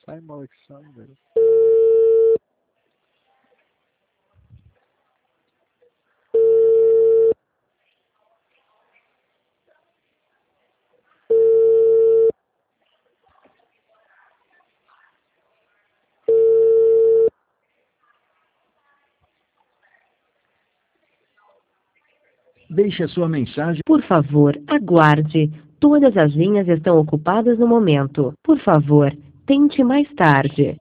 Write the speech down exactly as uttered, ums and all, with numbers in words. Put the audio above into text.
Time Alexander. Deixe a sua mensagem. Por favor, aguarde. Todas as linhas estão ocupadas no momento. Por favor, tente mais tarde.